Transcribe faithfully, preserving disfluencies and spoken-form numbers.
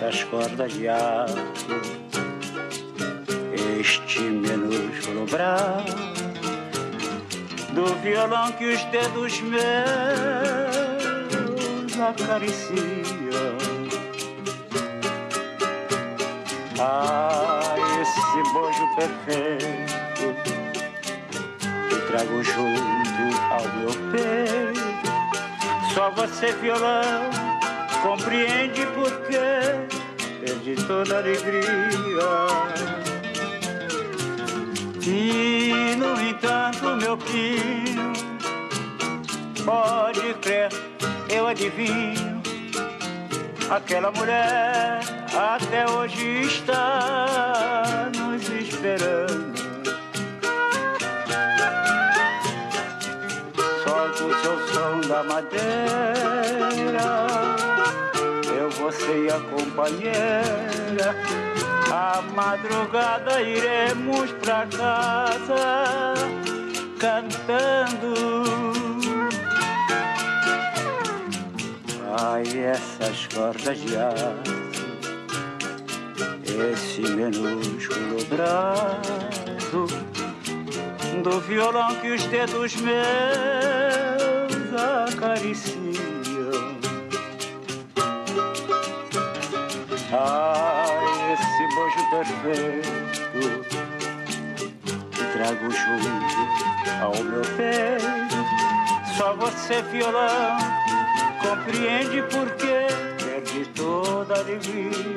essas cordas de aço, este minúsculo braço do violão que os dedos meus acariciam. Ah, esse bojo perfeito que trago junto ao meu peito, só você, violão, compreende porque perdi toda a alegria. E, no entanto, meu filho, pode crer, eu adivinho, aquela mulher até hoje está nos esperando. Solta o seu som da madeira, eu, você e a companheira, à madrugada iremos pra casa cantando. Ai, essas cordas de aço, esse minúsculo braço do violão que os dedos meus acariciam. Ai, esse bojo perfeito que trago junto ao meu peito, só você, violão, compreende porque perdi toda a alegria.